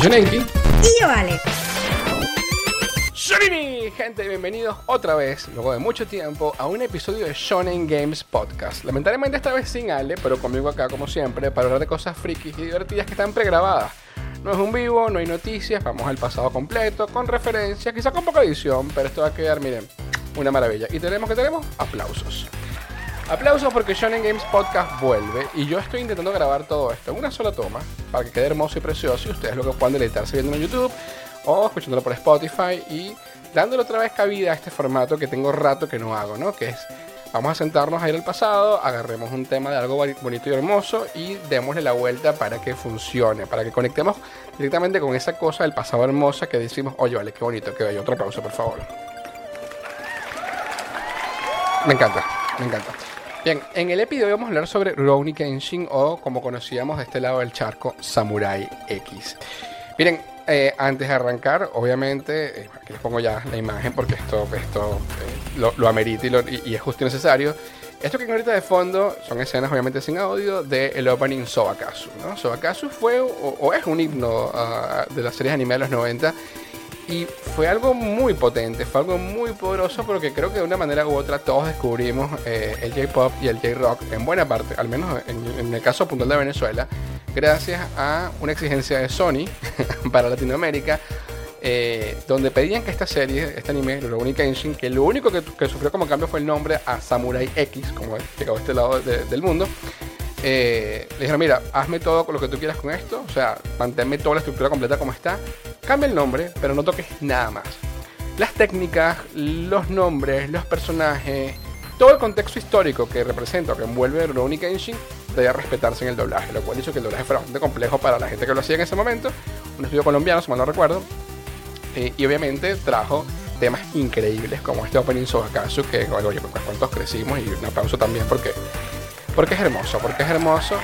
soy Nenki. Y yo, Ale. ¡Shonini! Gente, bienvenidos otra vez, luego de mucho tiempo, a un episodio de Shonen Games Podcast. Lamentablemente esta vez sin Ale, pero conmigo acá como siempre, para hablar de cosas frikis y divertidas que están pregrabadas. No es un vivo, no hay noticias, vamos al pasado completo, con referencias, quizá con poca edición, pero esto va a quedar, miren, una maravilla. Y tenemos aplausos. Aplausos porque Shonen Games Podcast vuelve y yo estoy intentando grabar todo esto en una sola toma para que quede hermoso y precioso y ustedes lo que puedan deleitarse viendo en YouTube o escuchándolo por Spotify y dándole otra vez cabida a este formato que tengo rato que no hago, ¿no? Que es, vamos a sentarnos a ir al pasado, agarremos un tema de algo bonito y hermoso y démosle la vuelta para que funcione, para que conectemos directamente con esa cosa del pasado hermosa que decimos, oye, vale, qué bonito, qué bello. Otro aplauso, por favor. Me encanta. Bien, en el episodio vamos a hablar sobre Rurouni Kenshin, o como conocíamos de este lado del charco, Samurai X. Miren, antes de arrancar, obviamente, aquí les pongo ya la imagen porque esto lo amerita y es justo y necesario. Esto que ahorita de fondo son escenas obviamente sin audio del opening Sobakasu, ¿no? Sobakasu fue o es un himno de las series anime de los 90. Y fue algo muy potente, fue algo muy poderoso porque creo que de una manera u otra todos descubrimos el J-Pop y el J-Rock en buena parte, al menos en el caso puntual de Venezuela, gracias a una exigencia de Sony para Latinoamérica, donde pedían que esta serie, este anime, Rurouni Kenshin, que lo único que sufrió como cambio fue el nombre a Samurai X, como llegó a este lado del mundo. Le dijeron, mira, hazme todo con lo que tú quieras con esto, o sea, manténme toda la estructura completa como está, cambia el nombre, pero no toques nada más. Las técnicas, los nombres, los personajes, todo el contexto histórico que representa o que envuelve Rurouni Kenshin debía respetarse en el doblaje, lo cual hizo que el doblaje fuera bastante complejo para la gente que lo hacía en ese momento, un estudio colombiano, si mal no recuerdo, y obviamente trajo temas increíbles como este opening Sobakasu, que oye, pues cuántos crecimos, y un aplauso también porque es hermoso.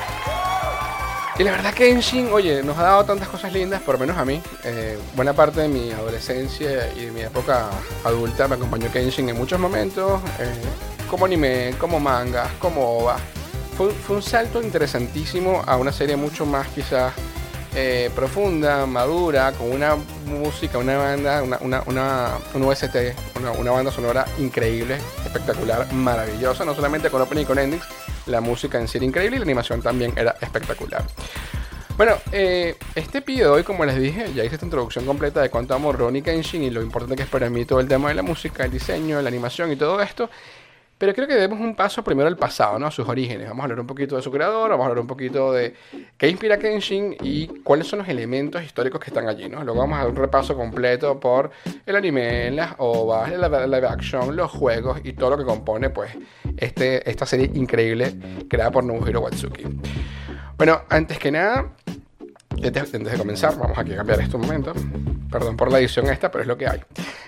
Y la verdad que Kenshin, oye, nos ha dado tantas cosas lindas, por lo menos a mí. Buena parte de mi adolescencia y de mi época adulta me acompañó Kenshin en muchos momentos, como anime, como mangas, como OVA. Fue un salto interesantísimo a una serie mucho más quizás profunda, madura, con una música, una banda, un OST, una banda sonora increíble, espectacular, maravillosa, no solamente con opening y con endings. La música en sí era increíble y la animación también era espectacular. Bueno, este episodio de hoy, como les dije, ya hice esta introducción completa de cuánto amo Rurouni Kenshin y lo importante que es para mí todo el tema de la música, el diseño, la animación y todo esto. Pero creo que debemos un paso primero al pasado, ¿no? A sus orígenes. Vamos a hablar un poquito de su creador, vamos a hablar un poquito de qué inspira a Kenshin y cuáles son los elementos históricos que están allí, ¿no? Luego vamos a dar un repaso completo por el anime, las OVAs, la live action, los juegos y todo lo que compone, pues, esta serie increíble creada por Nobuhiro Watsuki. Bueno, antes que nada, antes de comenzar, vamos aquí a cambiar esto un momento. Perdón por la edición esta, pero es lo que hay.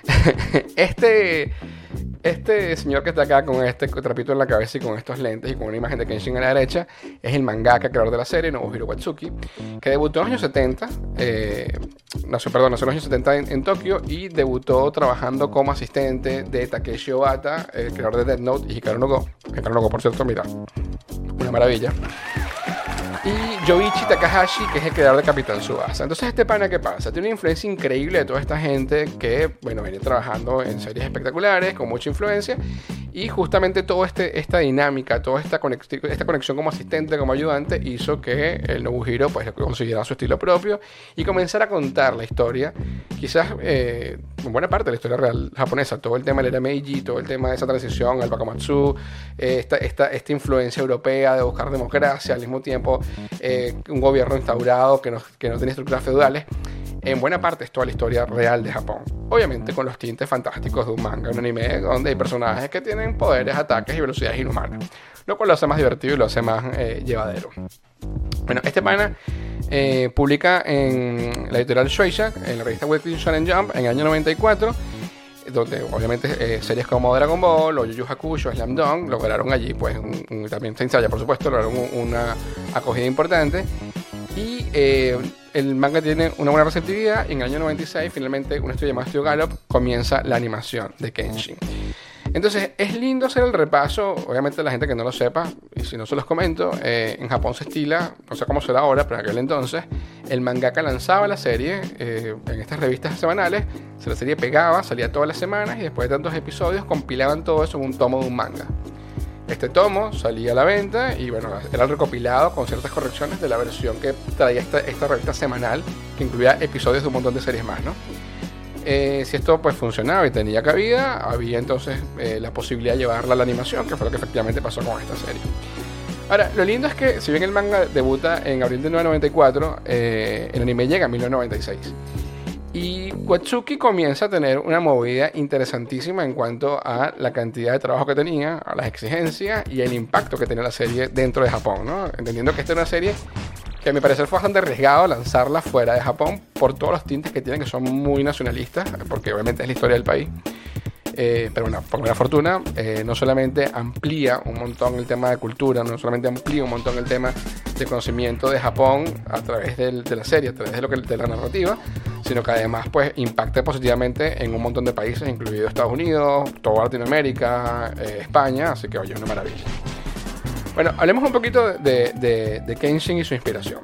Este señor que está acá con este trapito en la cabeza y con estos lentes y con una imagen de Kenshin a la derecha es el mangaka creador de la serie, Nobuhiro Watsuki, que debutó en los años 70, nació en los años 70 en Tokio, y debutó trabajando como asistente de Takeshi Obata, el creador de Death Note, y Hikaru no Go. Hikaru no Go, por cierto, mira, una maravilla. Y Yoichi Takahashi, que es el creador de Capitán Tsubasa. Entonces, este pana, ¿qué pasa? Tiene una influencia increíble de toda esta gente que, bueno, viene trabajando en series espectaculares, con mucha influencia, y justamente toda esta dinámica, toda esta conexión como asistente, como ayudante, hizo que el Nobuhiro, pues, consiguiera su estilo propio y comenzara a contar la historia, quizás, en buena parte de la historia real japonesa, todo el tema del era Meiji, todo el tema de esa transición al Bakamatsu, esta influencia europea de buscar democracia, al mismo tiempo un gobierno instaurado que no tenía estructuras feudales. En buena parte es toda la historia real de Japón, obviamente con los tintes fantásticos de un manga, un anime donde hay personajes que tienen poderes, ataques y velocidades inhumanas, lo cual lo hace más divertido y lo hace más llevadero. Bueno, este pana publica en la editorial Shueisha, en la revista Weekly Shonen Jump, en el año 94, donde obviamente series como Dragon Ball o Yu Yu Hakusho, Slam Dunk lograron allí, pues, también Saint Seiya, por supuesto, lograron una acogida importante. Y el manga tiene una buena receptividad y en el año 96 finalmente un estudio llamado Studio Gallop comienza la animación de Kenshin. Entonces es lindo hacer el repaso. Obviamente la gente que no lo sepa, y si no se los comento, en Japón se estila, no sé cómo será ahora, pero en aquel entonces el mangaka lanzaba la serie en estas revistas semanales. La serie pegaba, salía todas las semanas, y después de tantos episodios compilaban todo eso en un tomo de un manga. Este tomo salía a la venta y bueno, era recopilado con ciertas correcciones de la versión que traía esta revista semanal, que incluía episodios de un montón de series más, ¿no? Si esto pues funcionaba y tenía cabida, había entonces la posibilidad de llevarla a la animación, que fue lo que efectivamente pasó con esta serie. Ahora, lo lindo es que si bien el manga debuta en abril de 1994, el anime llega en 1996. Y Watsuki comienza a tener una movida interesantísima en cuanto a la cantidad de trabajo que tenía, a las exigencias y el impacto que tenía la serie dentro de Japón, ¿no? Entendiendo que esta es una serie que a mi parecer fue bastante arriesgado lanzarla fuera de Japón por todos los tintes que tienen, que son muy nacionalistas, porque obviamente es la historia del país. Pero bueno, por buena fortuna, no solamente amplía un montón el tema de cultura, no solamente amplía un montón el tema de conocimiento de Japón a través de la serie, a través de la narrativa, sino que además pues impacta positivamente en un montón de países, incluido Estados Unidos, toda Latinoamérica, España, así que oye, es una maravilla. Bueno, hablemos un poquito de Kenshin y su inspiración.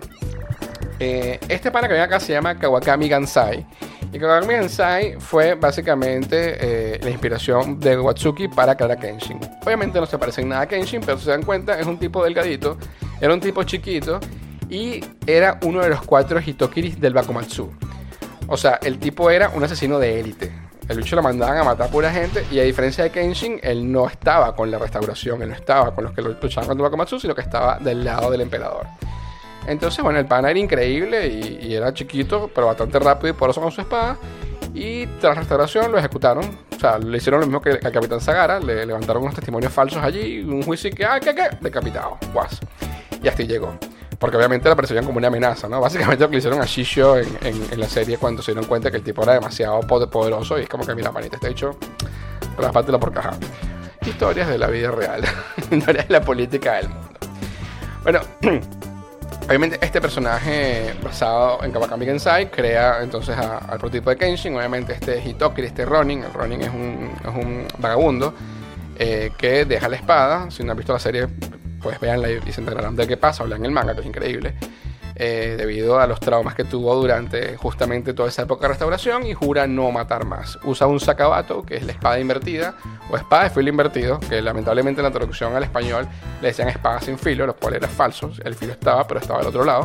Este pana que ven acá se llama Kawakami Gansai. Y Kawakami Gansai fue básicamente la inspiración de Watsuki para crear a Kenshin. Obviamente no se parece en nada a Kenshin, pero si se dan cuenta es un tipo delgadito, era un tipo chiquito y era uno de los 4 Hitokiris del Bakumatsu. O sea, el tipo era un asesino de élite. El bicho lo mandaban a matar a pura gente, y a diferencia de Kenshin, él no estaba con la restauración, él no estaba con los que luchaban contra el Bakumatsu, sino que estaba del lado del emperador. Entonces, bueno, el pana era increíble y era chiquito, pero bastante rápido y poderoso con su espada. Y tras la restauración lo ejecutaron. O sea, le hicieron lo mismo que al Capitán Sagara, le levantaron unos testimonios falsos allí, un juicio que, decapitado, guas. Y hasta ahí llegó. Porque obviamente la percibían como una amenaza, ¿no? Básicamente lo que le hicieron a Shishio en la serie cuando se dieron cuenta que el tipo era demasiado poderoso, y es como que, mira, manita, este hecho, rápatelo por caja. Historias de la vida real, historias de la política del mundo. Bueno, obviamente este personaje basado en Kawakami Gansai crea entonces al prototipo de Kenshin. Obviamente este Hitokiri, este Ronin, el Ronin es un vagabundo que deja la espada. Si no han visto la serie, pues véanla y se enterarán de qué pasa, o lean el manga, que es increíble, debido a los traumas que tuvo durante justamente toda esa época de restauración, y jura no matar más. Usa un sakabato, que es la espada invertida, o espada de filo invertido, que lamentablemente en la traducción al español le decían espada sin filo, lo cual era falso, el filo estaba, pero estaba del otro lado.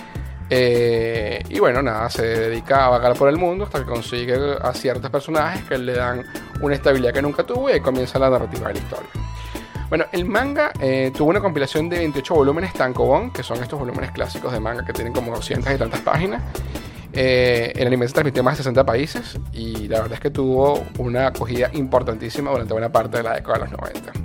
Y bueno, nada, se dedica a vagar por el mundo hasta que consigue a ciertos personajes que le dan una estabilidad que nunca tuvo, y ahí comienza la narrativa de la historia. Bueno, el manga tuvo una compilación de 28 volúmenes tankobon, que son estos volúmenes clásicos de manga que tienen como 200 y tantas páginas. El anime se transmitió en más de 60 países, y la verdad es que tuvo una acogida importantísima durante buena parte de la década de los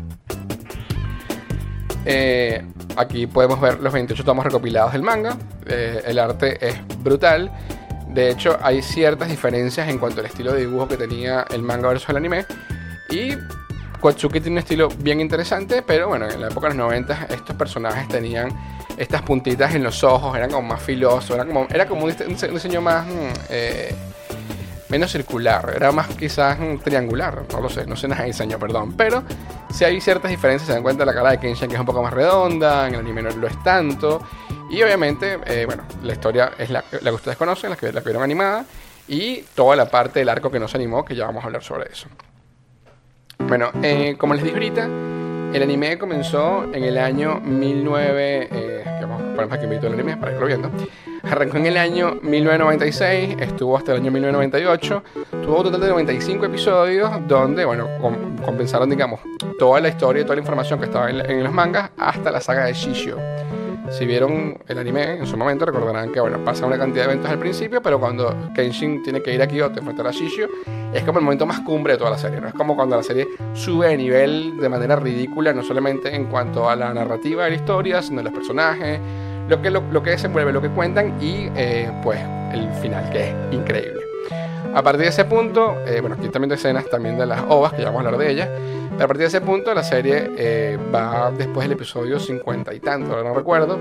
90. Aquí podemos ver los 28 tomos recopilados del manga. El arte es brutal. De hecho, hay ciertas diferencias en cuanto al estilo de dibujo que tenía el manga versus el anime. Y Watsuki tiene un estilo bien interesante, pero bueno, en la época de los 90 estos personajes tenían estas puntitas en los ojos, eran como más filosos, era como un diseño más menos circular, era más quizás triangular, no sé nada de diseño, perdón, pero sí hay ciertas diferencias. Se dan cuenta de la cara de Kenshin, que es un poco más redonda, en el anime no lo es tanto, y obviamente, bueno, la historia es la que ustedes conocen, la que vieron animada, y toda la parte del arco que no se animó, que ya vamos a hablar sobre eso. Bueno, como les dije ahorita, el anime comenzó en el año 19... vamos a poner aquí un poquito el anime para irlo viendo. Arrancó en el año 1996, estuvo hasta el año 1998, tuvo un total de 95 episodios donde, bueno, compensaron, digamos, toda la historia y toda la información que estaba en los mangas hasta la saga de Shishio. Si vieron el anime en su momento, recordarán que, bueno, pasa una cantidad de eventos al principio, pero cuando Kenshin tiene que ir a Kyoto a enfrentar a Shishio, es como el momento más cumbre de toda la serie, ¿no? Es como cuando la serie sube de nivel de manera ridícula, no solamente en cuanto a la narrativa de la historia, sino los personajes, lo que desenvuelve, lo que cuentan, y pues el final, que es increíble. A partir de ese punto, bueno, aquí también hay escenas también de las OVAs, que ya vamos a hablar de ellas, pero a partir de ese punto la serie va después del episodio 50 y tanto, no recuerdo,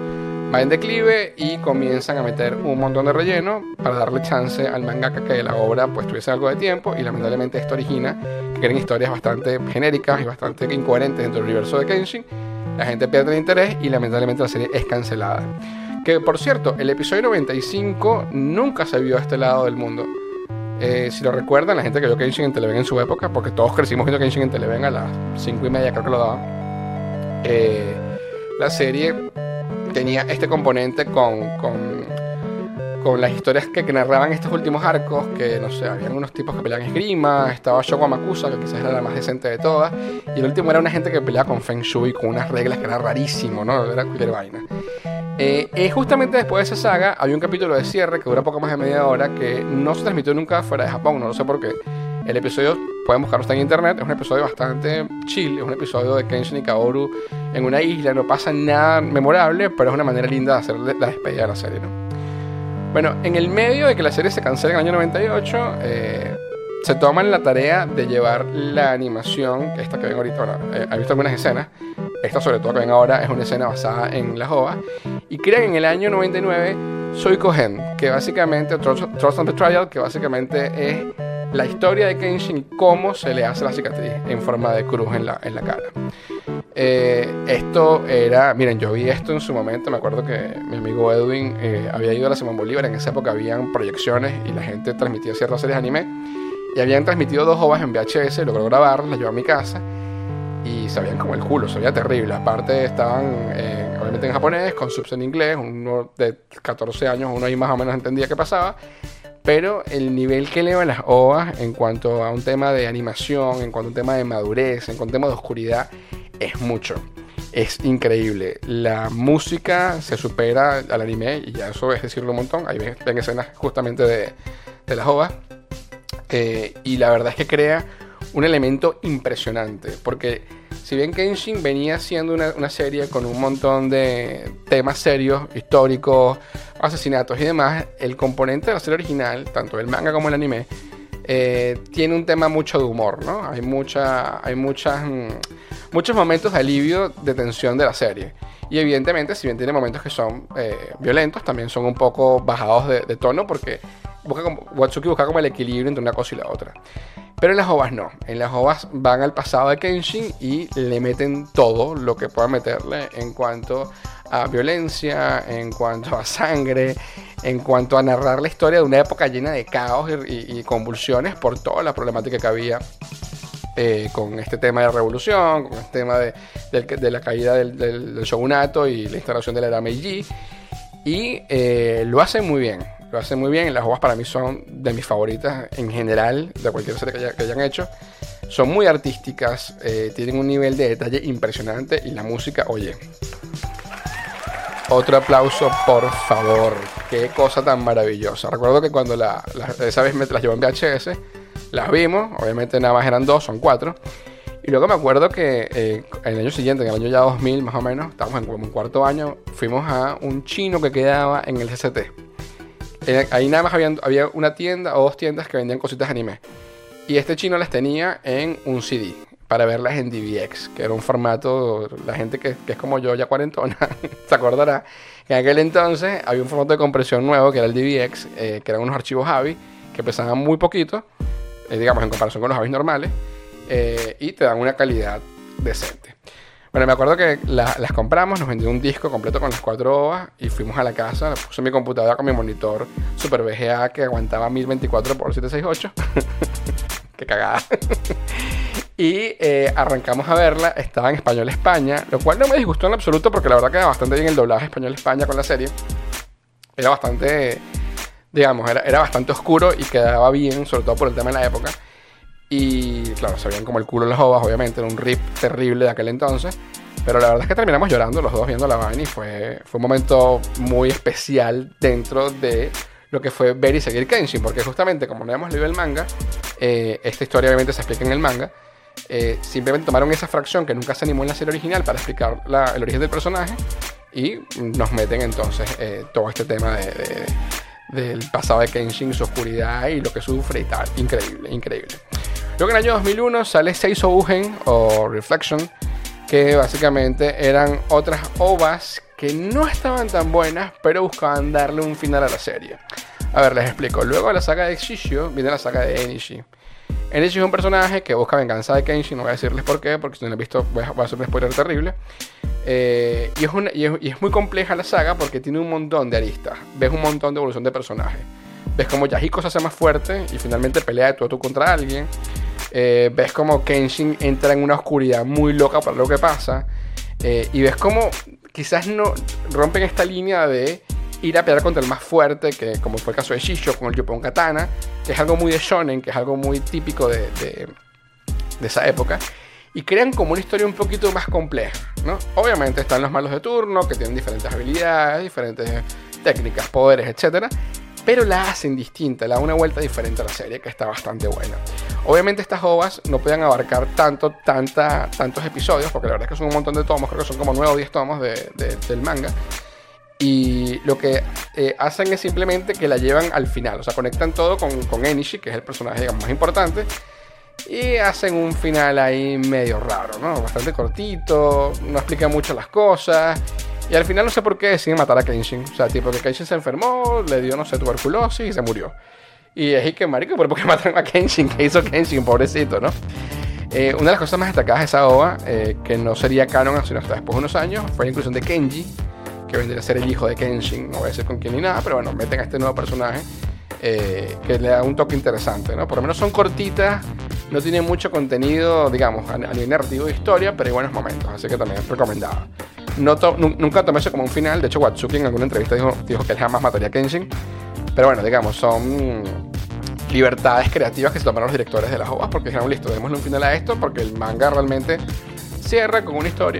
va en declive y comienzan a meter un montón de relleno para darle chance al mangaka que la obra pues tuviese algo de tiempo, y lamentablemente esto origina que creen historias bastante genéricas y bastante incoherentes dentro del universo de Kenshin. La gente pierde el interés y lamentablemente la serie es cancelada. Que por cierto, el episodio 95 nunca se vio a este lado del mundo. Si lo recuerdan, la gente que vio Kenshin en Televen en su época, porque todos crecimos viendo Kenshin en Televen a las 5:30, creo que lo daban. La serie tenía este componente con las historias que narraban estos últimos arcos, que no sé, habían unos tipos que peleaban esgrima, estaba Shoko Amakusa, que quizás era la más decente de todas, y el último era una gente que peleaba con Feng Shui, con unas reglas que era rarísimo, ¿no? Era cualquier vaina. Justamente después de esa saga había un capítulo de cierre que dura poco más de media hora, que no se transmitió nunca fuera de Japón, no lo sé por qué. El episodio, pueden buscarlo, está en internet, es un episodio bastante chill, es un episodio de Kenshin y Kaoru en una isla, no pasa nada memorable, pero es una manera linda de hacer la despedida de la serie, ¿no? Bueno, en el medio de que la serie se cancela en el año 98, se toman la tarea de llevar la animación, esta que ven ahorita, bueno, he visto algunas escenas, esta sobre todo que ven ahora es una escena basada en las OVA, y crean en el año 99 Suikoden, que básicamente, Trust and Betrayal, que básicamente es la historia de Kenshin y cómo se le hace la cicatriz en forma de cruz en la cara. Esto era, miren, yo vi esto en su momento, me acuerdo que mi amigo Edwin había ido a la Simón Bolívar, en esa época habían proyecciones y la gente transmitía ciertas series de anime, y habían transmitido 2 OVAs en VHS, logró grabarlas, las llevó a mi casa, y se veían como el culo, se veía terrible. Aparte estaban obviamente en japonés, con subs en inglés, uno de 14 años, uno ahí más o menos entendía qué pasaba, pero el nivel que elevan las OVAs en cuanto a un tema de animación, en cuanto a un tema de madurez, en cuanto a un tema de oscuridad, es mucho. Es increíble. La música se supera al anime, y ya eso es decirlo un montón. Ahí ven escenas justamente de las OVAs. Y la verdad es que crea un elemento impresionante, porque si bien Kenshin venía siendo una serie con un montón de temas serios, históricos, asesinatos y demás, el componente de la serie original, tanto el manga como el anime, tiene un tema mucho de humor, ¿no? Hay muchos momentos de alivio, de tensión de la serie. Y evidentemente, si bien tiene momentos que son violentos, también son un poco bajados de tono, porque Watsuki busca como el equilibrio entre una cosa y la otra. Pero en las OVAs no. En las OVAs van al pasado de Kenshin y le meten todo lo que puedan meterle en cuanto a violencia, en cuanto a sangre, en cuanto a narrar la historia de una época llena de caos y convulsiones por toda la problemática que había con este tema de la revolución, con este tema de la caída del shogunato y la instalación de la era Meiji. Y lo hacen muy bien. Lo hacen muy bien. Las OVAs para mí son de mis favoritas en general, de cualquier serie que hayan hecho. Son muy artísticas, tienen un nivel de detalle impresionante, y la música, oye, otro aplauso, por favor. Qué cosa tan maravillosa. Recuerdo que cuando esa vez me las llevó en VHS, las vimos, obviamente nada más eran 2, son 4. Y luego me acuerdo que el año siguiente, en el año ya 2000 más o menos, estábamos como en cuarto año, fuimos a un chino que quedaba en el CCT. Ahí nada más había una tienda o 2 tiendas que vendían cositas de anime. Y este chino las tenía en un CD para verlas en DivX, que era un formato, la gente que es como yo, ya cuarentona, se acordará que en aquel entonces había un formato de compresión nuevo que era el DivX, que eran unos archivos AVI que pesaban muy poquito, digamos en comparación con los AVIs normales, y te dan una calidad decente. Bueno, me acuerdo que las compramos, nos vendió un disco completo con las 4 OVAs y fuimos a la casa, puse mi computadora con mi monitor Super VGA que aguantaba 1024x768. Qué cagada. Y arrancamos a verla, estaba en español España, lo cual no me disgustó en absoluto, porque la verdad queda bastante bien el doblaje español España con la serie. Era bastante, digamos, era bastante oscuro y quedaba bien, sobre todo por el tema de la época. Y claro, se veían como el culo en las OVAs, obviamente, era un rip terrible de aquel entonces. Pero la verdad es que terminamos llorando los dos viendo la vaina, y fue un momento muy especial dentro de lo que fue ver y seguir Kenshin, porque justamente como no habíamos leído el manga, esta historia obviamente se explica en el manga. Simplemente tomaron esa fracción que nunca se animó en la serie original para explicar el origen del personaje, y nos meten entonces todo este tema del pasado de Kenshin, su oscuridad y lo que sufre y tal. Increíble, increíble. Luego en el año 2001 sale Seisougen o Reflection, que básicamente eran otras OVAs que no estaban tan buenas, pero buscaban darle un final a la serie. A ver, les explico. Luego de la saga de Shishio viene la saga de Enishi. Enishi es un personaje que busca venganza de Kenshin. No voy a decirles por qué, porque si no lo han visto voy a hacer un spoiler terrible. Y es muy compleja la saga porque tiene un montón de aristas. Ves un montón de evolución de personajes. Ves como Yahiko se hace más fuerte y finalmente pelea de tú a tú contra alguien. Ves como Kenshin entra en una oscuridad muy loca para lo que pasa. Y ves como quizás no rompen esta línea de ir a pelear contra el más fuerte, que como fue el caso de Shishio con el Yupon Katana, que es algo muy de shonen, que es algo muy típico de esa época, y crean como una historia un poquito más compleja, ¿no? Obviamente están los malos de turno, que tienen diferentes habilidades, diferentes técnicas, poderes, etcétera, pero la hacen distinta, le dan una vuelta diferente a la serie, que está bastante buena. Obviamente estas ovas no pueden abarcar tantos episodios, porque la verdad es que son un montón de tomos, creo que son como 9 o 10 tomos del manga. Y lo que hacen es simplemente que la llevan al final. O sea, conectan todo con Enishi, que es el personaje, digamos, más importante. Y hacen un final ahí medio raro, ¿no? Bastante cortito, no explica mucho las cosas. Y al final no sé por qué deciden matar a Kenshin. O sea, tipo que Kenshin se enfermó, le dio, no sé, tuberculosis y se murió. Y es que, marico, ¿pero por qué matan a Kenshin? ¿Qué hizo Kenshin? Pobrecito, ¿no? Una de las cosas más destacadas de esa OVA, que no sería canon sino hasta después de unos años, fue la inclusión de Kenji, que vendría a ser el hijo de Kenshin. No voy a decir con quién ni nada, pero bueno, meten a este nuevo personaje que le da un toque interesante, ¿no? Por lo menos son cortitas, no tienen mucho contenido, digamos, a nivel narrativo de historia, pero hay buenos momentos, así que también es recomendada. Nunca tomé eso como un final. De hecho, Watsuki en alguna entrevista dijo que él jamás mataría a Kenshin. Pero bueno, digamos, son libertades creativas que se tomaron los directores de las OVAs, porque dijeron, listo, démosle un final a esto, porque el manga realmente cierra con una historia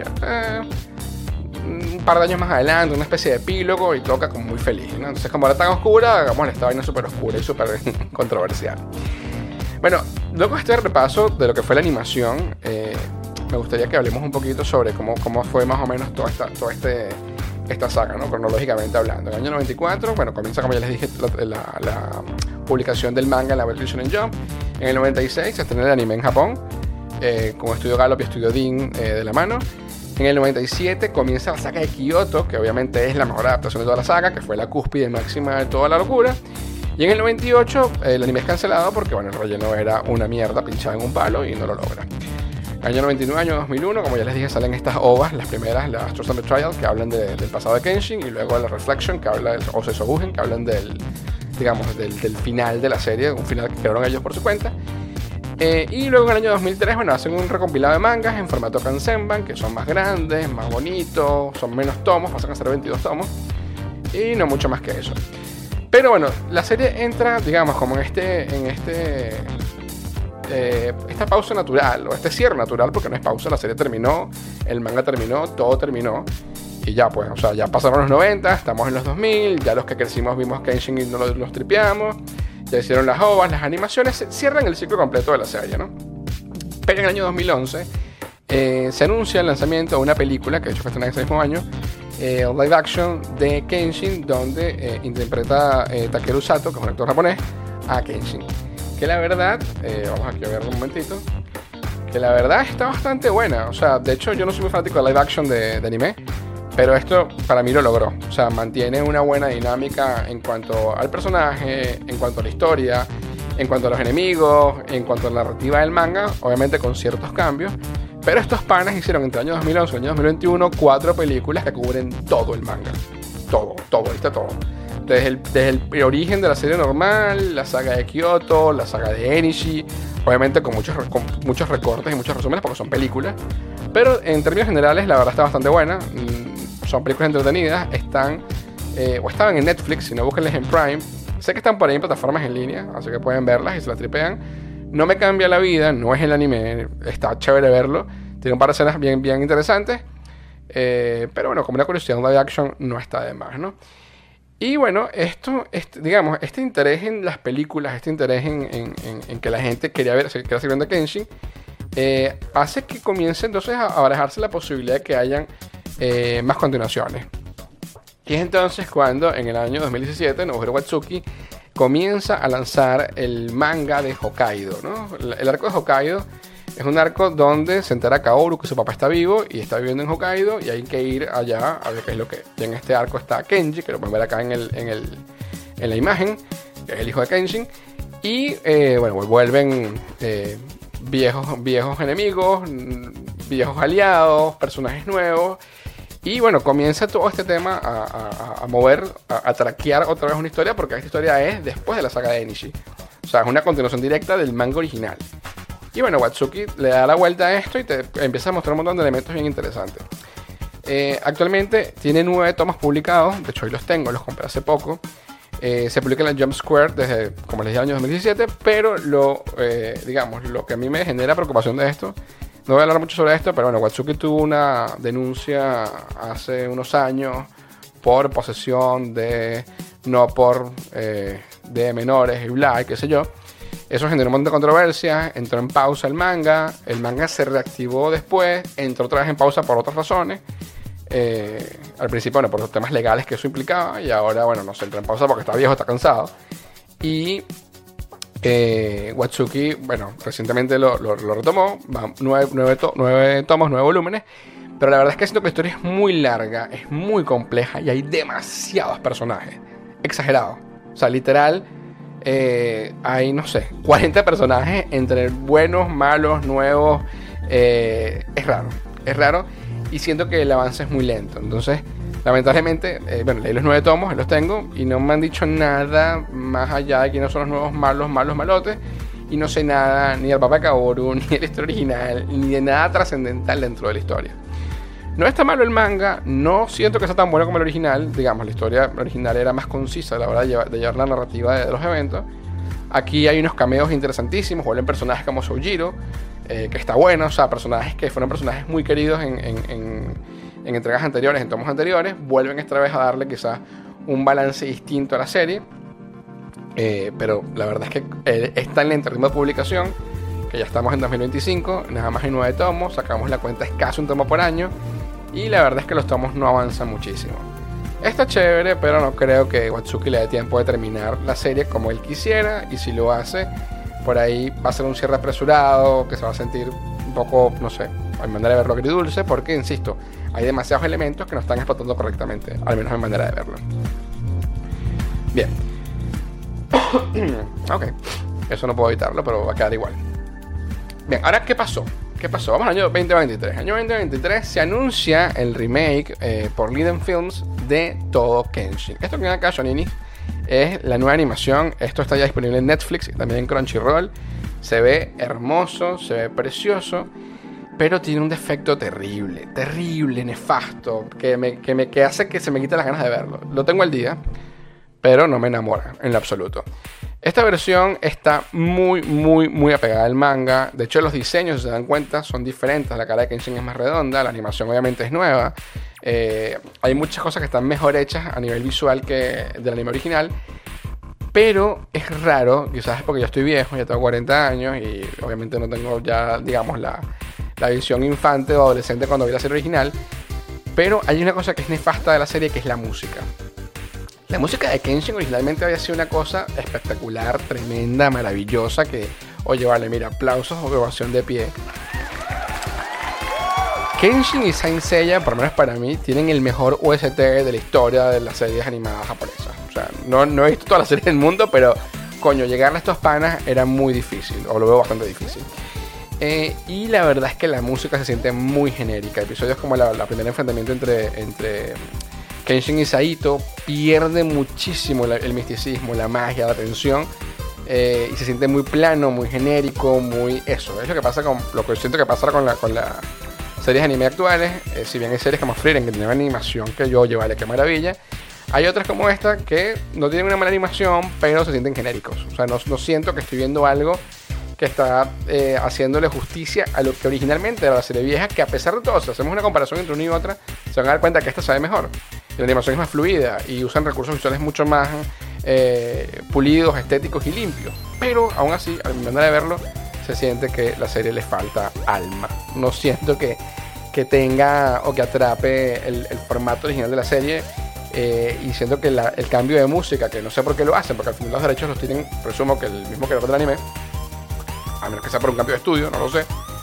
un par de años más adelante, una especie de epílogo, y toca como muy feliz, ¿no? Entonces, como era tan oscura, hagamos esta vaina súper oscura y súper controversial. Bueno, luego de este repaso de lo que fue la animación, me gustaría que hablemos un poquito sobre cómo fue más o menos toda esta saga, ¿no? Cronológicamente hablando. En el año 94, bueno, comienza, como ya les dije, la publicación del manga en la web Shonen Jump. En el 96 se estrena el anime en Japón, con Estudio Gallop y Estudio Dean de la mano. En el 97 comienza la saga de Kyoto, que obviamente es la mejor adaptación de toda la saga, que fue la cúspide máxima de toda la locura. Y en el 98 el anime es cancelado porque, bueno, el relleno era una mierda pinchada en un palo y no lo logra. Año 99, año 2001, como ya les dije, salen estas ovas, las primeras, las Trust and Betrayal, que hablan del pasado de Kenshin, y luego la Reflection, que habla del Osesobugen, que hablan del final de la serie, un final que crearon ellos por su cuenta. Y luego en el año 2003, bueno, hacen un recompilado de mangas en formato Kansenban, que son más grandes, más bonitos, son menos tomos, pasan a ser 22 tomos, y no mucho más que eso. Pero bueno, la serie entra, digamos, como en esta pausa natural, o este cierre natural, porque no es pausa, la serie terminó, el manga terminó, todo terminó, y ya pues, o sea, ya pasaron los 90, estamos en los 2000, ya los que crecimos vimos Kenshin y no los tripeamos, ya hicieron las ovas, las animaciones, cierran el ciclo completo de la serie, ¿no? Pero en el año 2011 se anuncia el lanzamiento de una película, que de hecho fue estrenada ese mismo año, live action de Kenshin, donde interpreta Takeru Sato, que es un actor japonés, a Kenshin. Que la verdad, vamos aquí a verlo un momentito, que la verdad está bastante buena. O sea, de hecho yo no soy muy fanático de live action de anime, pero esto para mí lo logró. O sea, mantiene una buena dinámica en cuanto al personaje, en cuanto a la historia, en cuanto a los enemigos, en cuanto a la narrativa del manga, obviamente con ciertos cambios. Pero estos panas hicieron entre el año 2011 y el año 2021 4 películas que cubren todo el manga. Todo, está todo. Desde el origen de la serie normal, la saga de Kyoto, la saga de Enishi, obviamente con muchos recortes y muchos resúmenes porque son películas, pero en términos generales la verdad está bastante buena. Son películas entretenidas, estaban en Netflix, si no búsquenlas en Prime. Sé que están por ahí en plataformas en línea, así que pueden verlas y se las tripean. No me cambia la vida, no es el anime, está chévere verlo, tiene un par de escenas bien interesantes, pero bueno, como una curiosidad, un live action no está de más, ¿no? Y bueno, digamos, este interés en las películas, este interés en que la gente quería seguir viendo Kenshin, hace que comience entonces a barajarse la posibilidad de que hayan más continuaciones. Y es entonces cuando en el año 2017 Nobuhiro Watsuki comienza a lanzar el manga de Hokkaido, ¿no? El arco de Hokkaido Es un arco donde se entera Kaoru que su papá está vivo y está viviendo en Hokkaido y hay que ir allá a ver qué es lo que... Y en este arco está Kenji, que lo pueden ver acá en la imagen, que es el hijo de Kenshin. Y bueno, vuelven viejos enemigos, viejos aliados, personajes nuevos. Y bueno, comienza todo este tema a mover, a traquear otra vez una historia, porque esta historia es después de la saga de Enishi. O sea, es una continuación directa del manga original. Y bueno, Watsuki le da la vuelta a esto y te empieza a mostrar un montón de elementos bien interesantes. Actualmente tiene 9 tomos publicados, de hecho hoy los tengo, los compré hace poco. Se publica en la Jump Square desde, como les dije, el año 2017, pero digamos, lo que a mí me genera preocupación de esto, no voy a hablar mucho sobre esto, pero bueno, Watsuki tuvo una denuncia hace unos años por posesión de menores y bla, y qué sé yo. Eso generó un montón de controversia, entró en pausa el manga se reactivó después, entró otra vez en pausa por otras razones. Al principio, bueno, por los temas legales que eso implicaba, y ahora, bueno, no se entra en pausa porque está viejo, está cansado. Y Watsuki, bueno, recientemente lo retomó, 9 tomos, 9 volúmenes, pero la verdad es que siento que la historia es muy larga, es muy compleja y hay demasiados personajes, exagerado, o sea, literal. Hay, no sé, 40 personajes entre buenos, malos, nuevos. Es raro. Y siento que el avance es muy lento. Entonces, lamentablemente, bueno, leí los 9 tomos, los tengo. Y no me han dicho nada más allá de quiénes son los nuevos malos, malotes. Y no sé nada ni del papá de Kaoru, ni de la historia original, ni de nada trascendental dentro de la historia. No está malo el manga, no siento que sea tan bueno como el original. Digamos, la historia original era más concisa a la hora de llevar la narrativa de los eventos. Aquí hay unos cameos interesantísimos, vuelven personajes como Soujiro, que está bueno, o sea, personajes que fueron personajes muy queridos en entregas anteriores, en tomos anteriores, vuelven esta vez a darle quizás un balance distinto a la serie. Pero la verdad es que es tan lento el ritmo de publicación que ya estamos en 2025, nada más hay 9 tomos, sacamos la cuenta, es casi un tomo por año. Y la verdad es que los tomos no avanzan muchísimo. Está chévere, pero no creo que Watsuki le dé tiempo de terminar la serie como él quisiera. Y si lo hace, por ahí va a ser un cierre apresurado, que se va a sentir un poco, no sé, a mi manera de verlo agridulce, porque, insisto, hay demasiados elementos que no están explotando correctamente, al menos a mi manera de verlo. Bien. Ok, eso no puedo evitarlo, pero va a quedar igual. Bien, ahora, ¿qué pasó? Vamos al año 2023. Año 2023 se anuncia el remake por Liden Films de todo Kenshin. Esto que viene acá, Shonini, es la nueva animación. Esto está ya disponible en Netflix y también en Crunchyroll. Se ve hermoso, se ve precioso, pero tiene un defecto terrible, nefasto, que hace que se me quite las ganas de verlo. Lo tengo al día, pero no me enamora en lo absoluto. Esta versión está muy apegada al manga. De hecho, los diseños, si se dan cuenta, son diferentes. La cara de Kenshin es más redonda, la animación obviamente es nueva. Hay muchas cosas que están mejor hechas a nivel visual que del anime original. Pero es raro, quizás es porque yo estoy viejo, ya tengo 40 años y obviamente no tengo ya, digamos, la visión infante o adolescente cuando vi la serie original. Pero hay una cosa que es nefasta de la serie, que es la música. La música de Kenshin originalmente había sido una cosa espectacular, tremenda, maravillosa, que, oye, vale, mira, aplausos o ovación de pie. Kenshin y Saint Seiya, por lo menos para mí, tienen el mejor OST de la historia de las series animadas japonesas. O sea, no he visto todas las series del mundo, pero, coño, llegarle a estos panas era muy difícil, o lo veo bastante difícil. Y la verdad es que la música se siente muy genérica. Episodios como la primera enfrentamiento entre Kenshin y Saito pierde muchísimo el misticismo, la magia, la tensión, y se siente muy plano, muy genérico, muy eso. Es lo que pasa con lo que siento que pasa con las series de anime actuales. Si bien hay series como Frieren que tienen una animación que yo vale, qué maravilla. Hay otras como esta que no tienen una mala animación, pero se sienten genéricos. O sea, no siento que estoy viendo algo que está haciéndole justicia a lo que originalmente era la serie vieja, que a pesar de todo, si hacemos una comparación entre una y otra, se van a dar cuenta que esta sabe mejor. La animación es más fluida y usan recursos visuales mucho más pulidos, estéticos y limpios. Pero aún así, a mi manera de verlo, se siente que la serie le falta alma. No siento que tenga o que atrape el formato original de la serie. Y siento que el cambio de música, que no sé por qué lo hacen, porque al final los derechos los tienen, presumo que el mismo creador del anime, a menos que sea por un cambio de estudio, no lo sé.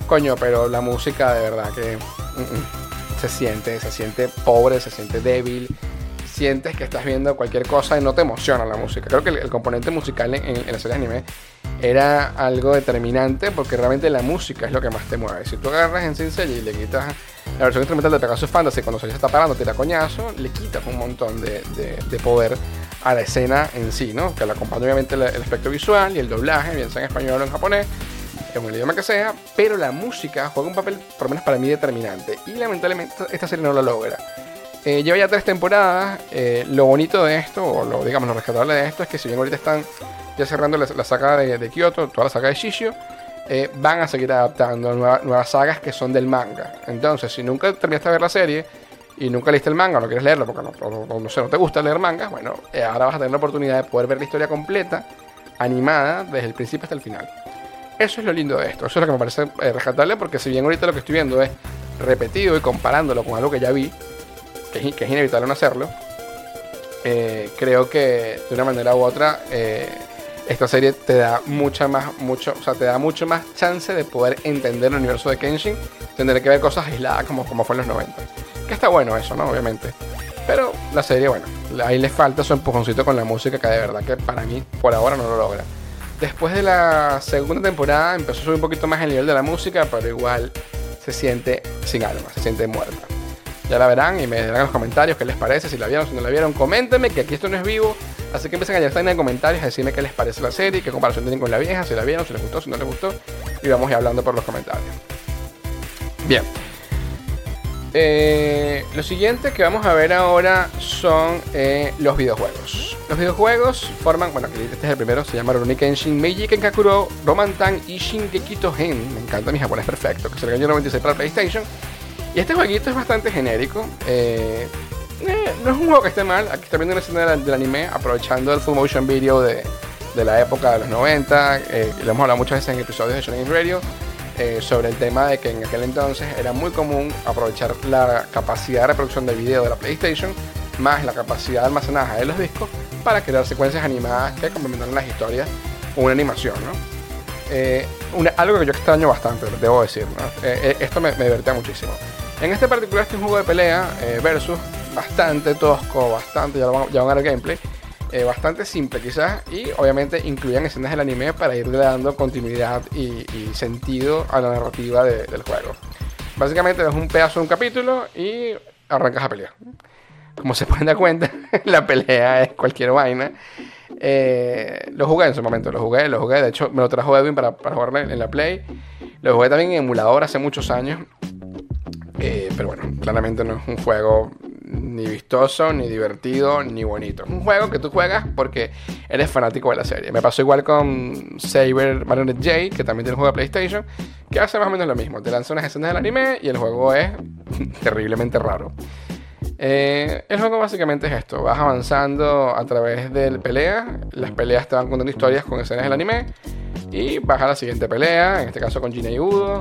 Coño, pero la música de verdad que se siente pobre, se siente débil. Sientes que estás viendo cualquier cosa y no te emociona la música. Creo que el componente musical en la serie de anime era algo determinante, porque realmente la música es lo que más te mueve. Si tú agarras en Saint Seiya y le quitas la versión instrumental de Pegasus Fantasy, cuando se está parando, tira coñazo, le quitas un montón de poder a la escena en sí, ¿no? Que le acompaña obviamente el aspecto visual y el doblaje, bien sea en español o en japonés, en el idioma que sea, pero la música juega un papel, por lo menos para mí, determinante. Y lamentablemente esta serie no lo logra. Lleva ya 3 temporadas. Lo bonito de esto, o lo rescatable de esto, es que si bien ahorita están ya cerrando la saga de Kyoto, toda la saga de Shishio, van a seguir adaptando nuevas sagas que son del manga. Entonces, si nunca terminaste de ver la serie y nunca leíste el manga, no quieres leerlo porque no te gusta leer mangas, bueno, ahora vas a tener la oportunidad de poder ver la historia completa, animada, desde el principio hasta el final. Eso es lo lindo de esto, eso es lo que me parece rescatable, porque si bien ahorita lo que estoy viendo es repetido y comparándolo con algo que ya vi, que es inevitable no hacerlo, creo que de una manera u otra esta serie te da mucho más chance de poder entender el universo de Kenshin, tener que ver cosas aisladas como fue en los 90. Que está bueno eso, ¿no? Obviamente. Pero la serie, bueno, ahí le falta su empujoncito con la música, que de verdad que para mí por ahora no lo logra. Después de la segunda temporada empezó a subir un poquito más el nivel de la música, pero igual se siente sin alma, se siente muerta. Ya la verán y me dirán en los comentarios qué les parece, si la vieron, si no la vieron. Coméntenme, que aquí esto no es vivo, así que empiecen a llenar en comentarios a decirme qué les parece la serie, qué comparación tienen con la vieja, si la vieron, si les gustó, si no les gustó, y vamos a ir hablando por los comentarios. Bien. Lo siguiente que vamos a ver ahora son los videojuegos. Los videojuegos forman, bueno, aquí este es el primero, se llama Rurouni Kenshin Meiji Kenkakuro Romantan y Shingeki Touhen. Me encanta mi japonés perfecto, que se el año 96 para PlayStation. Y este jueguito es bastante genérico. No es un juego que esté mal. Aquí está viendo una escena del anime, aprovechando el full motion video de la época de los 90. Lo hemos hablado muchas veces en episodios de Shonen Radio, sobre el tema de que en aquel entonces era muy común aprovechar la capacidad de reproducción del video de la PlayStation más la capacidad de almacenaje de los discos para crear secuencias animadas que complementaran las historias con una animación, ¿no? Algo que yo extraño bastante, debo decir, ¿no? Esto me divertía muchísimo. En este particular, este es un juego de pelea versus bastante tosco, bastante, ya van a ver el gameplay, bastante simple quizás, y obviamente incluían escenas del anime para irle dando continuidad y sentido a la narrativa del juego. Básicamente es un pedazo de un capítulo y arrancas a pelear. Como se pueden dar cuenta, la pelea es cualquier vaina. Lo jugué en su momento, lo jugué, de hecho me lo trajo Edwin para jugarlo en la Play. Lo jugué también en emulador hace muchos años. Pero bueno, claramente no es un juego ni vistoso, ni divertido, ni bonito. Es un juego que tú juegas porque eres fanático de la serie. Me pasó igual con Saber Marionette J, que también tiene un juego de PlayStation, que hace más o menos lo mismo. Te lanza unas escenas del anime y el juego es terriblemente raro. El juego básicamente es esto: vas avanzando a través de peleas. Las peleas te van contando historias con escenas del anime y vas a la siguiente pelea, en este caso con Gina y Udo,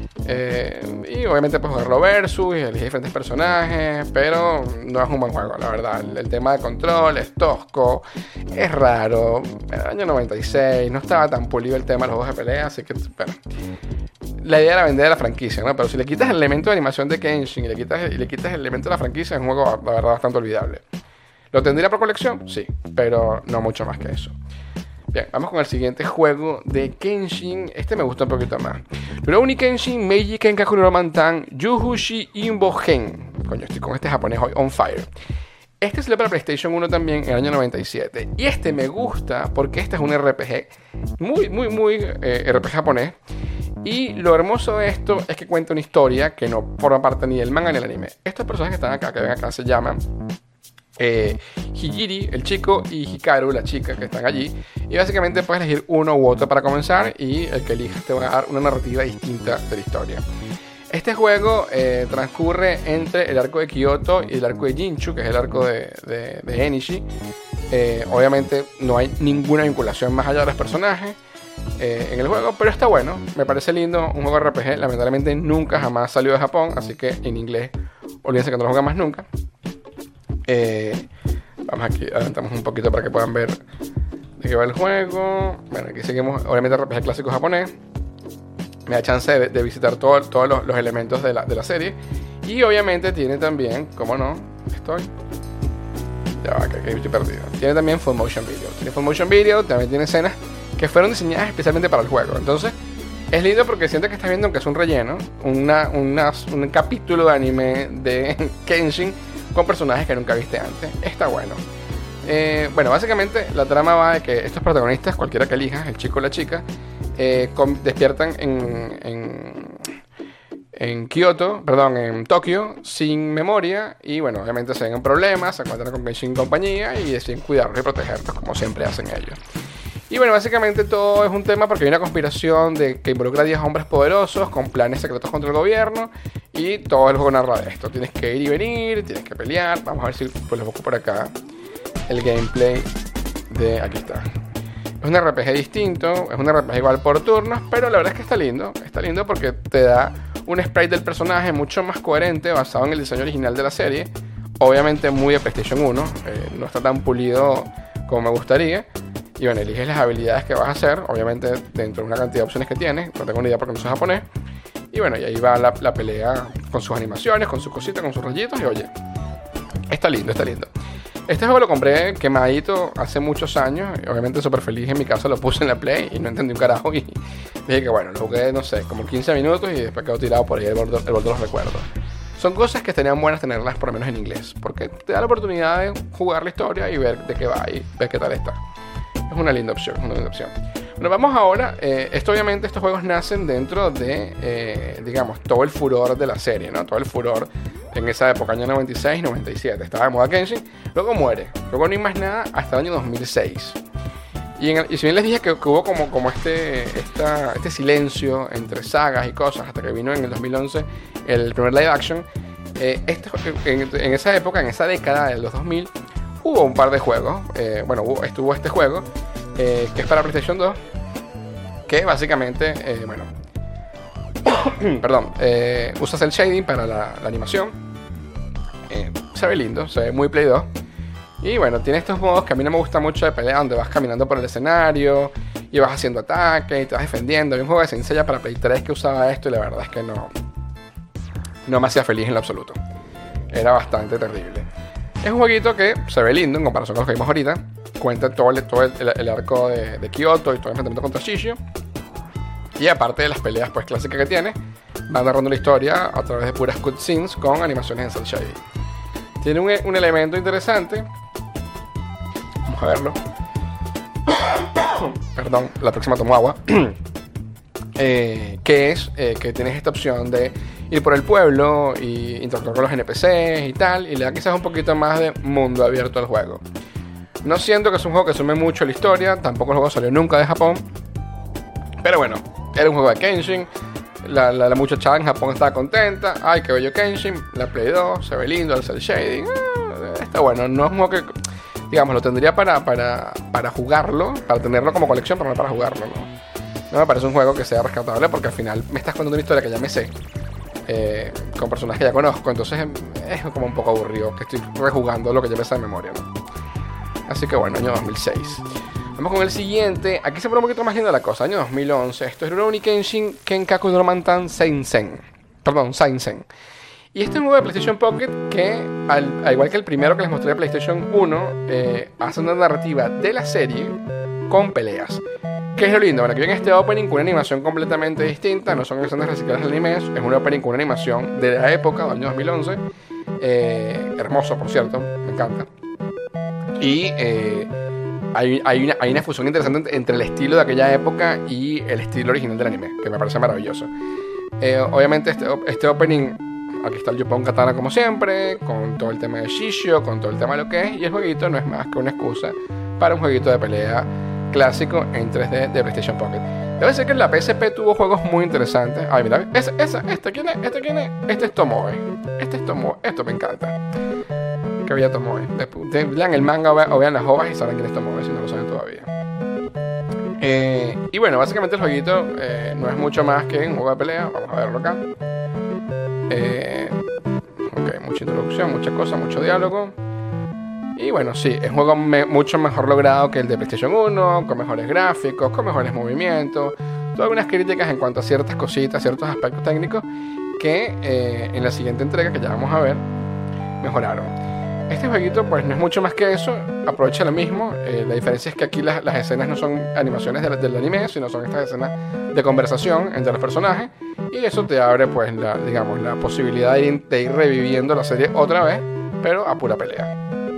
y obviamente puedes jugarlo versus y elegir diferentes personajes, pero no es un buen juego, la verdad. El tema de control es tosco, es raro. En el año 96 no estaba tan pulido el tema de los juegos de pelea, así que bueno, la idea era vender la franquicia, ¿no? Pero si le quitas el elemento de animación de Kenshin y le quitas el elemento de la franquicia, es un juego, la verdad, bastante olvidable. ¿Lo tendría por colección? Sí, pero no mucho más que eso. Bien, vamos con el siguiente juego de Kenshin. Este me gusta un poquito más. Rurouni Kenshin Meiji Kenkakuro Romantan Yuhushi Inbogen. Coño, estoy con este japonés hoy on fire. Este salió para PlayStation 1 también en el año 97. Y este me gusta porque este es un RPG muy RPG japonés. Y lo hermoso de esto es que cuenta una historia que no forma parte ni del manga ni del anime. Estos personajes que están acá, que ven acá, se llaman Higiri, el chico, y Hikaru, la chica, que están allí. Y básicamente puedes elegir uno u otro para comenzar, y el que elijas te va a dar una narrativa distinta de la historia. Este juego transcurre entre el arco de Kyoto y el arco de Jinchu, que es el arco de Enishi. Obviamente no hay ninguna vinculación más allá de los personajes en el juego, pero está bueno, me parece lindo. Un juego RPG, lamentablemente nunca jamás salió de Japón, así que en inglés olvídense que no lo juegan más nunca. Vamos aquí, adelantamos un poquito para que puedan ver de qué va el juego. Bueno, aquí seguimos, obviamente RPG clásico japonés. me da chance de visitar todos los elementos de la serie. Y obviamente tiene también, ¿cómo no? Ya va, que estoy perdido. Tiene también full motion video. Tiene full motion video, también tiene escenas que fueron diseñadas especialmente para el juego. Entonces, es lindo porque sientes que estás viendo, aunque es un relleno, un capítulo de anime de Kenshin con personajes que nunca viste antes. Está bueno. Bueno, básicamente la trama va de que estos protagonistas, cualquiera que elijas, el chico o la chica, despiertan en Kioto, perdón, en Tokio, sin memoria. Y bueno, obviamente se ven en problemas, se encuentran con Kenshin y compañía y deciden cuidarlos y protegerlos, como siempre hacen ellos. Y bueno, básicamente todo es un tema porque hay una conspiración que involucra a 10 hombres poderosos con planes secretos contra el gobierno. Y todo el juego narra de esto. Tienes que ir y venir, tienes que pelear. Vamos a ver si pues, lo busco por acá. El gameplay de... Aquí está. Es un RPG distinto, es un RPG igual por turnos, pero la verdad es que está lindo. Está lindo porque te da un sprite del personaje mucho más coherente, basado en el diseño original de la serie. Obviamente muy de PlayStation 1, no está tan pulido como me gustaría. Y bueno, eliges las habilidades que vas a hacer, obviamente dentro de una cantidad de opciones que tienes. No tengo ni idea porque no soy japonés. Y bueno, y ahí va la pelea con sus animaciones, con sus cositas, con sus rayitos. Y oye, está lindo, está lindo. Este juego lo compré quemadito hace muchos años. Obviamente súper feliz, en mi caso lo puse en la Play y no entendí un carajo. Y dije que bueno, lo jugué, no sé, como 15 minutos y después quedó tirado por ahí el borde de los recuerdos. Son cosas que estarían buenas tenerlas por lo menos en inglés, porque te da la oportunidad de jugar la historia y ver de qué va y ver qué tal está. Es una linda opción, una linda opción. Bueno, vamos ahora. Obviamente estos juegos nacen dentro de, digamos, todo el furor de la serie, ¿no? Todo el furor en esa época, año 96, 97. Estaba de moda Kenshin, luego muere. Luego no hay más nada hasta el año 2006. Y si bien les dije que hubo como este silencio entre sagas y cosas, hasta que vino en el 2011 el primer live action, en esa época, en esa década de los 2000, hubo un par de juegos. Estuvo este juego, que es para PlayStation 2, que básicamente, usa cel shading para la animación. Se ve lindo, se ve muy Play 2. Y bueno, tiene estos modos que a mí no me gusta mucho de pelea, donde vas caminando por el escenario y vas haciendo ataques y te vas defendiendo. Hay un juego de Senseiya para Play 3 que usaba esto y la verdad es que no me hacía feliz en lo absoluto. Era bastante terrible. Es un jueguito que se ve lindo en comparación con lo que vimos ahorita. Cuenta todo el arco de Kyoto y todo el enfrentamiento contra Shishio. Y aparte de las peleas pues clásicas que tiene, van narrando la historia a través de puras cutscenes con animaciones en cel shading. Tiene un elemento interesante. Vamos a verlo. Perdón, la próxima tomo agua. Que es que tienes esta opción de ir por el pueblo y interactuar con los NPCs y tal, y le da quizás un poquito más de mundo abierto al juego. No siento que es un juego que sume mucho la historia, tampoco el juego salió nunca de Japón, pero bueno, era un juego de Kenshin. La muchachada en Japón estaba contenta. Ay, qué bello Kenshin, la Play 2, se ve lindo el cel shading, está bueno. No es un juego que, digamos, lo tendría para jugarlo, para tenerlo como colección, pero no para jugarlo, no me parece un juego que sea rescatable, porque al final me estás contando una historia que ya me sé, con personajes que ya conozco. Entonces es como un poco aburrido que estoy rejugando lo que ya me sé de memoria, ¿no? Así que bueno, año 2006. Vamos con el siguiente. Aquí se pone un poquito más linda la cosa. Año 2011. Esto es Rurouni Kenshin Kenkaku Dromantan Seinsen. Y este es un juego de PlayStation Pocket que, al igual que el primero que les mostré de PlayStation 1, hace una narrativa de la serie con peleas. ¿Qué es lo lindo? Bueno, aquí ven este opening con una animación completamente distinta. No son escenas recicladas de animes. Es un opening con una animación de la época, del año 2011. Hermoso, por cierto. Me encanta. Y hay una fusión interesante entre el estilo de aquella época y el estilo original del anime, que me parece maravilloso. Obviamente este opening, aquí está el Yupon Katana como siempre, con todo el tema de Shishio, con todo el tema de lo que es, y el jueguito no es más que una excusa para un jueguito de pelea clásico en 3D de PlayStation Pocket. Debe ser que la PSP tuvo juegos muy interesantes. Ay, mira, ¿quién es? Este es Tomoe. Esto me encanta. Que había Tomoe. Lean el manga o vean las ovas y saben quién es Tomoe, si no lo saben todavía. Y bueno, básicamente el jueguito no es mucho más que un juego de pelea. Vamos a verlo acá. Mucha introducción, mucha cosa, mucho diálogo. Y bueno, sí, es un juego mucho mejor logrado que el de PlayStation 1, con mejores gráficos, con mejores movimientos. tuvo algunas críticas en cuanto a ciertas cositas, ciertos aspectos técnicos que en la siguiente entrega, que ya vamos a ver, mejoraron. Este jueguito pues no es mucho más que eso, aprovecha lo mismo. La diferencia es que aquí las escenas no son animaciones del anime, sino son estas escenas de conversación entre los personajes, y eso te abre pues la posibilidad de ir reviviendo la serie otra vez, pero a pura pelea.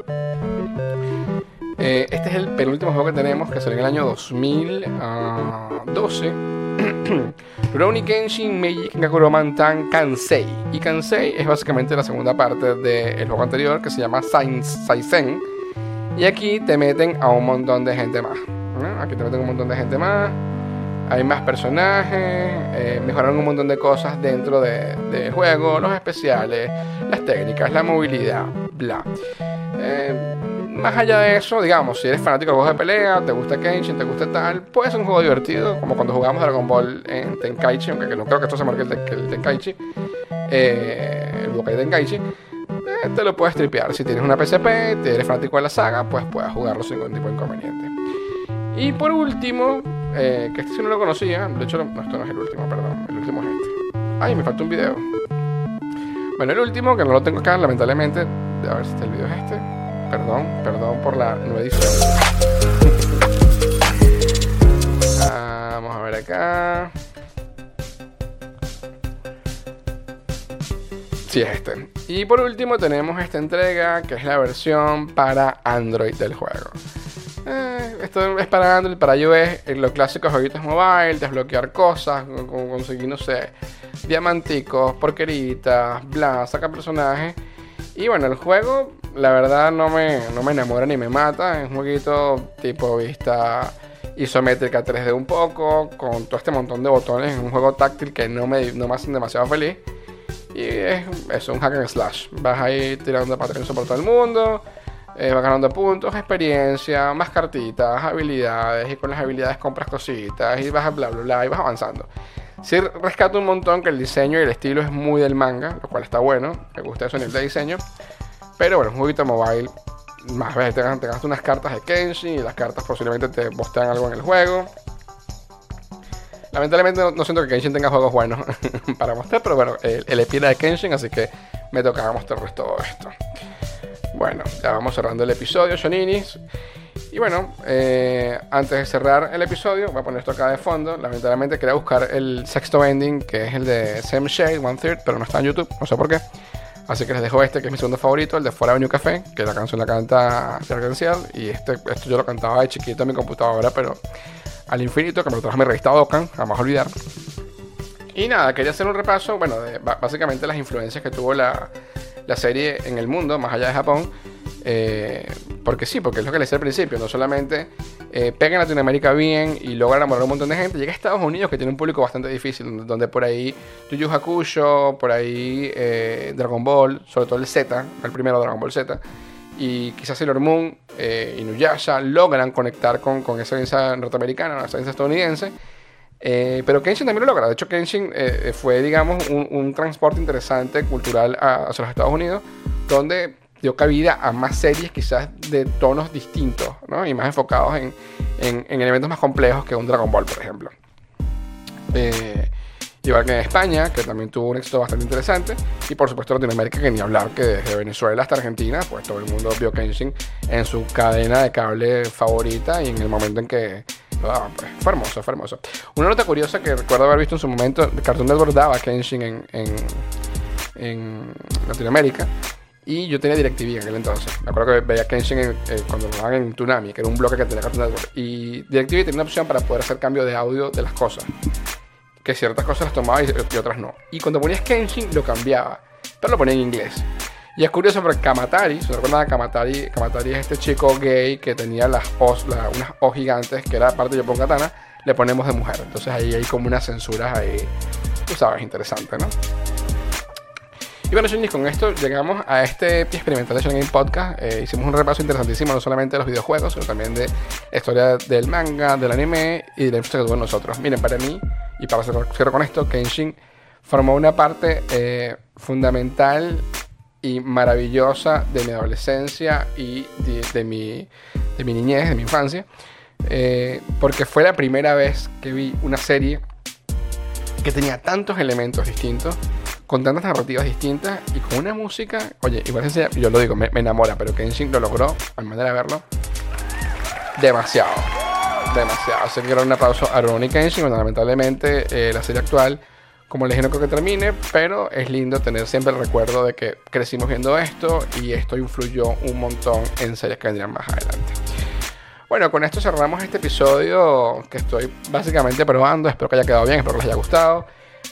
Este es el penúltimo juego que tenemos, que salió en el año 2012. Rurouni Kenshin Meiji Kengakuroman Tan Kansei. Y Kansei es básicamente la segunda parte del juego anterior, que se llama Saisen. Y aquí te meten a un montón de gente más, ¿no? Aquí te meten un montón de gente más. Hay más personajes, mejoraron un montón de cosas dentro del juego, los especiales, las técnicas, la movilidad, bla. Más allá de eso, digamos, si eres fanático de juegos de pelea, te gusta Kenshin, te gusta tal, puede ser un juego divertido, como cuando jugamos Dragon Ball en Tenkaichi, aunque no creo que esto se marque el Tenkaichi, el Budokai Tenkaichi. Te lo puedes tripear. Si tienes una PSP, eres fanático de la saga, pues puedes jugarlo sin ningún tipo de inconveniente. Y por último, que este sí no lo conocía, de hecho, no, esto no es el último, perdón, el último es este. Ay, me falta un video. Bueno, el último, que no lo tengo acá, lamentablemente, a ver si el video es este. Perdón por la nueva edición. Vamos a ver acá. Sí, es este. Y por último tenemos esta entrega, que es la versión para Android del juego. Esto es para Android, para iOS, los clásicos jueguitos mobile, desbloquear cosas, conseguir, no sé, diamanticos, porqueritas, bla, sacar personajes. Y bueno, el juego, la verdad, no me enamora ni me mata. Es un jueguito tipo vista isométrica 3D un poco, con todo este montón de botones. Es un juego táctil que no me hacen demasiado feliz. Y es un hack and slash. Vas ahí tirando patrones por todo el mundo, vas ganando puntos, experiencia, más cartitas, habilidades, y con las habilidades compras cositas, y vas a bla bla bla, y vas avanzando. Sí rescato un montón que el diseño y el estilo es muy del manga, lo cual está bueno, me gusta eso en el diseño. Pero bueno, un jueguito mobile, más veces te gastas unas cartas de Kenshin, y las cartas posiblemente te bostean algo en el juego. Lamentablemente no siento que Kenshin tenga juegos buenos para mostrar, pero bueno, el EP era de Kenshin, así que me tocaba mostrarles todo esto. Bueno, ya vamos cerrando el episodio, Shoninis. Y bueno, antes de cerrar el episodio, voy a poner esto acá de fondo. Lamentablemente quería buscar el sexto ending, que es el de Same Shade, One Third, pero no está en YouTube, no sé por qué. Así que les dejo este, que es mi segundo favorito, el de For Avenue Café, que la canción la canta Argencial. Y esto yo lo cantaba de chiquito en mi computadora, pero al infinito, que me lo trajo mi revista Dokkan, jamás olvidar. Y nada, quería hacer un repaso, bueno, de básicamente las influencias que tuvo la serie en el mundo, más allá de Japón. Porque sí, porque es lo que les decía al principio, no solamente pega en Latinoamérica bien y logra enamorar a un montón de gente, llega a Estados Unidos, que tiene un público bastante difícil, donde por ahí Yu Yu Hakusho, por ahí Dragon Ball, sobre todo el Z, el primero Dragon Ball Z, y quizás Sailor Moon, Inuyasha, logran conectar con esa audiencia norteamericana, esa audiencia estadounidense. Pero Kenshin también lo logra. De hecho, Kenshin fue, digamos, un transporte interesante cultural hacia los Estados Unidos, donde dio cabida a más series quizás de tonos distintos, ¿no? Y más enfocados en elementos más complejos que un Dragon Ball, por ejemplo. Igual que en España, que también tuvo un éxito bastante interesante. Y por supuesto Latinoamérica, que ni hablar, que desde Venezuela hasta Argentina, pues todo el mundo vio Kenshin en su cadena de cable favorita, y en el momento en que pues, fue hermoso. Una nota curiosa que recuerdo haber visto en su momento: Cartoon Network daba Kenshin en Latinoamérica, y yo tenía DirecTV en aquel entonces. Me acuerdo que veía Kenshin cuando lo daban en Toonami, que era un bloque que tenía Cartoon Network, y DirecTV tenía una opción para poder hacer cambio de audio de las cosas, que ciertas cosas las tomaba y otras no. Y cuando ponías Kenshin lo cambiaba, pero lo ponía en inglés. Y es curioso porque Kamatari, ¿se recuerdan a Kamatari? Kamatari es este chico gay que tenía unas O gigantes, que era parte de Yopon Katana, le ponemos de mujer. Entonces ahí hay como unas censuras ahí, tú sabes, interesante, ¿no? Y bueno, Shonies, con esto llegamos a este experimental de Shonen Podcast. Hicimos un repaso interesantísimo, no solamente de los videojuegos, sino también de la historia del manga, del anime y de la influencia que tuvo en nosotros. Miren, para mí, y para cerrar con esto, Kenshin formó una parte fundamental y maravillosa de mi adolescencia y de mi niñez, de mi infancia, porque fue la primera vez que vi una serie que tenía tantos elementos distintos, con tantas narrativas distintas y con una música, oye, igual yo lo digo, me enamora, pero Kenshin lo logró, a mi manera de verlo, demasiado. Así que quiero dar un aplauso a Rurouni Kenshin. Bueno, lamentablemente la serie actual, como les dije, no creo que termine, pero es lindo tener siempre el recuerdo de que crecimos viendo esto y esto influyó un montón en series que vendrían más adelante. Bueno, con esto cerramos este episodio que estoy básicamente probando. Espero que haya quedado bien, espero que les haya gustado.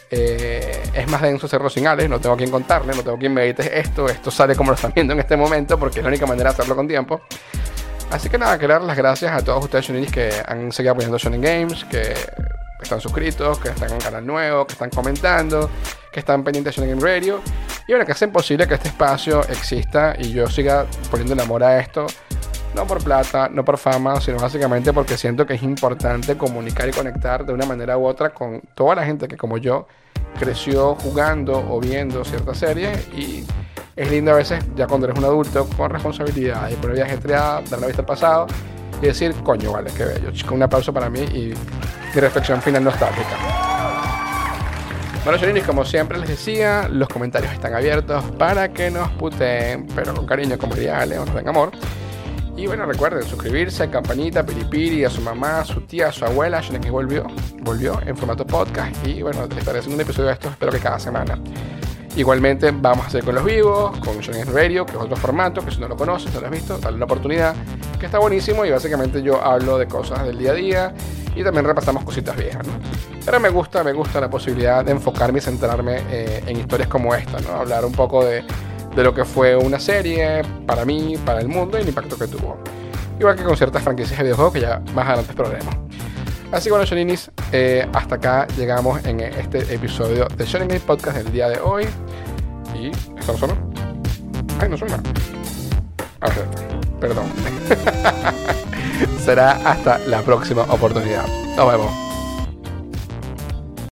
Es más denso hacerlo sin Alex, no tengo a quien contarle, no tengo quien me edite esto sale como lo están viendo en este momento porque es la única manera de hacerlo con tiempo. Así que nada, quiero dar las gracias a todos ustedes shoninis que han seguido apoyando Shonen Games, que están suscritos, que están en el canal nuevo, que están comentando, que están pendientes de Shonen Game Radio y bueno, que hacen posible que este espacio exista y yo siga poniendo el amor a esto, no por plata, no por fama, sino básicamente porque siento que es importante comunicar y conectar de una manera u otra con toda la gente que como yo creció jugando o viendo ciertas series y es lindo a veces, ya cuando eres un adulto con responsabilidad y por el viaje ajetreada, dar la vista al pasado y decir, coño, vale, qué bello. Chico, un aplauso para mí y mi reflexión final nostálgica. Bueno, shoninis, como siempre les decía, los comentarios están abiertos para que nos puteen, pero con cariño, como diría Ale, nos den amor. Y bueno, recuerden suscribirse, campanita, piripiri, a su mamá, a su tía, a su abuela. Shonen Game volvió en formato podcast y bueno, estaré haciendo un episodio de esto, espero que cada semana. Igualmente vamos a hacer con los vivos, con Shonen Game Radio, que es otro formato, que si no lo conoces, no lo has visto, dale una oportunidad, que está buenísimo y básicamente yo hablo de cosas del día a día y también repasamos cositas viejas, ¿no? Pero me gusta la posibilidad de enfocarme y centrarme en historias como esta, ¿no? Hablar un poco de lo que fue una serie para mí, para el mundo y el impacto que tuvo. Igual que con ciertas franquicias de videojuegos que ya más adelante exploraremos. Así que bueno, shoninis, hasta acá llegamos en este episodio de Shonen Game Podcast del día de hoy. Y ¿esto no suena? Ay, no suena. A ver, perdón. Será hasta la próxima oportunidad. Nos vemos.